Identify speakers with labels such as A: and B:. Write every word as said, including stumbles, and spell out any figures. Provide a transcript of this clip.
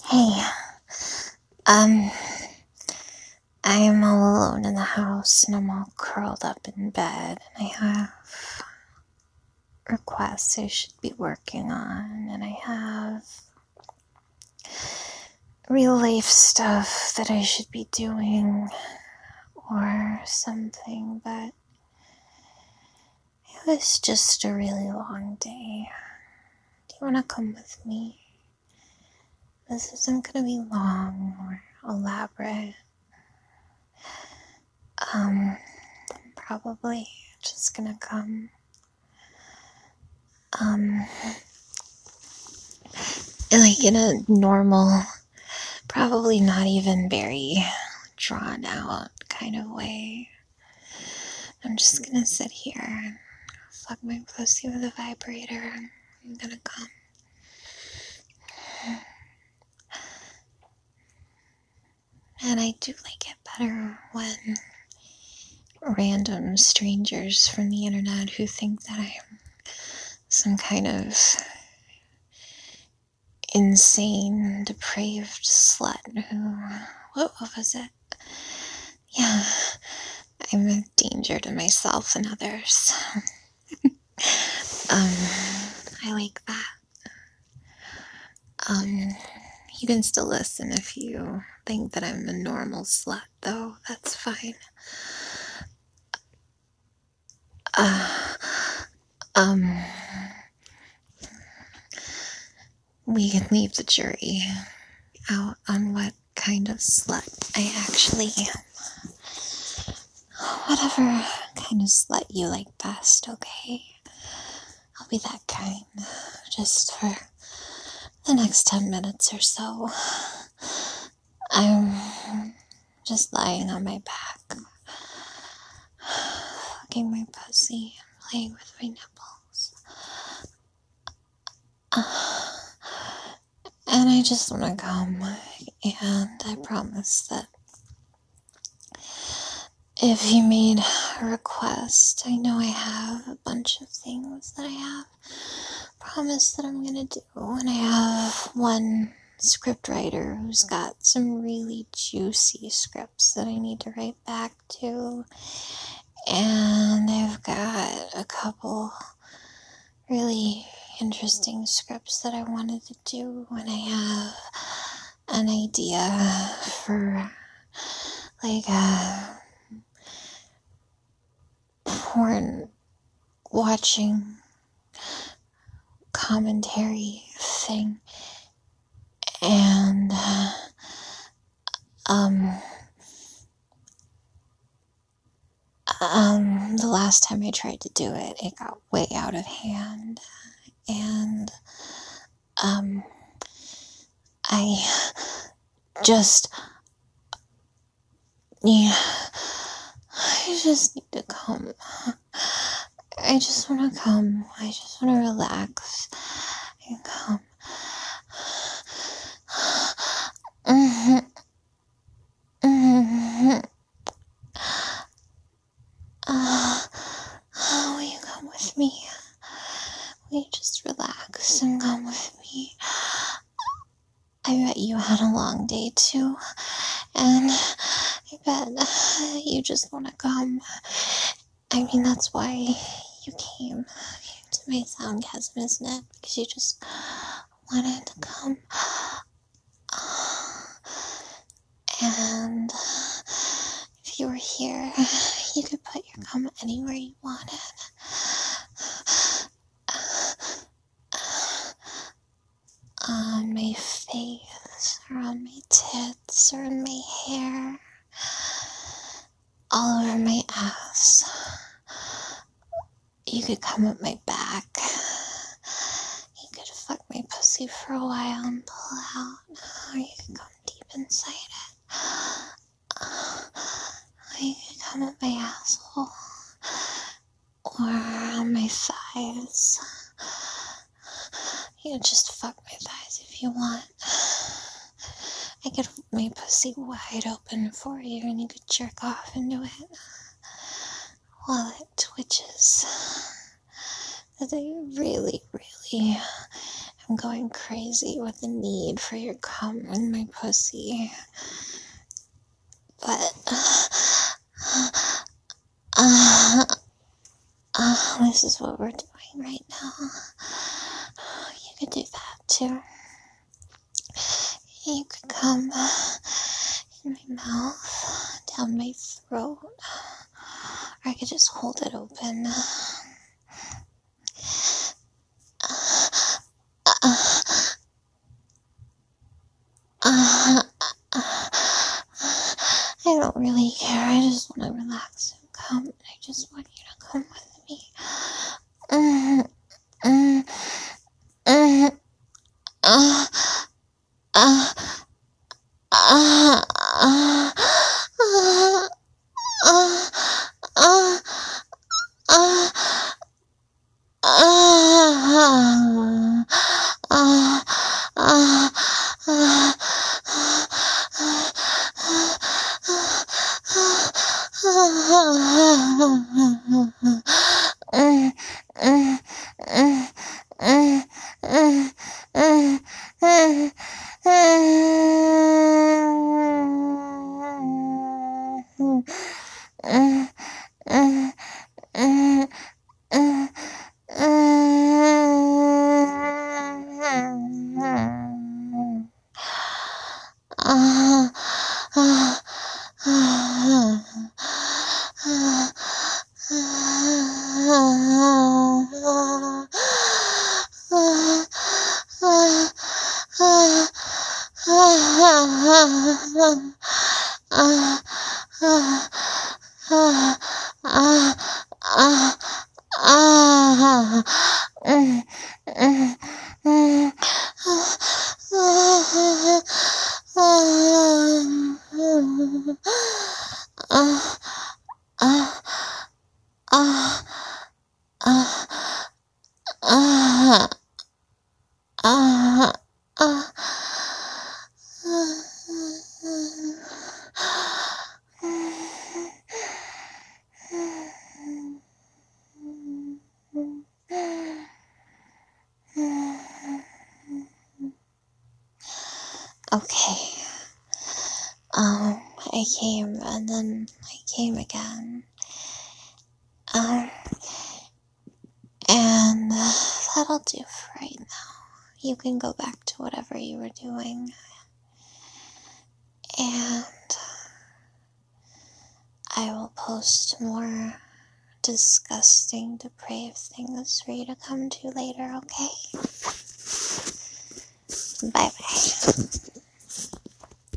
A: Hey, um, I am all alone in the house and I'm all curled up in bed and I have requests I should be working on and I have real life stuff that I should be doing or something, but it was just a really long day. Do you want to come with me? This isn't going to be long or elaborate. Um, I'm probably just gonna come Um, like in a normal, probably not even very drawn out kind of way. I'm just gonna sit here and fuck my pussy with a vibrator. I'm gonna come. And I do like it better when random strangers from the internet who think that I'm some kind of insane, depraved slut who, what, what was it? Yeah, I'm a danger to myself and others. um, I like that. Um, you can still listen if you think that I'm a normal slut, though. That's fine. Uh, um, we can leave the jury out on what kind of slut I actually am. Whatever kind of slut you like best, okay? I'll be that kind, just for the next ten minutes or so. I'm just lying on my back, fucking my pussy, playing with my nipples. Uh, and I just want to come, and I promise that if you made a request, I know I have a bunch of things that I have promised that I'm gonna do, and I have one script writer who's got some really juicy scripts that I need to write back to, and I've got a couple really interesting scripts that I wanted to do, and I have an idea for like a porn watching commentary thing, and um um the last time I tried to do it, it got way out of hand, and um I just yeah I just need to come. I just want to come. I just want to relax and come. Mm-hmm. Mm-hmm. Uh, will you come with me? Will you just relax and come with me? I bet you had a long day too, and I bet you just want to come. I mean, that's why you came to my soundgasm, isn't it? Because you just wanted to come. And if you were here, you could put your cum anywhere you wanted. On my face, or on my tits, or in my hair, all over my ass. You could come up my back. You could fuck my pussy for a while and pull out, or you could come deep inside it. Or you could come up my asshole, or on my thighs. You could just fuck my thighs if you want. I could make my pussy wide open for you and you could jerk off into it while it twitches. Because I really, really I'm going crazy with the need for your cum in my pussy. But, uh, uh, this is what we're doing right now. You could do that too. You could come in my mouth, down my throat, or I could just hold it open. Uh, I don't really care. I just want to relax and come. And I just want you to come with me. Mm, mm, mm, uh, uh, uh, uh, uh, uh, uh, Okay. Um, I came and then I came again. Um, and uh, that'll do for right now. You can go back to whatever you were doing. And I will post more disgusting, depraved things for you to come to later, okay? Bye bye.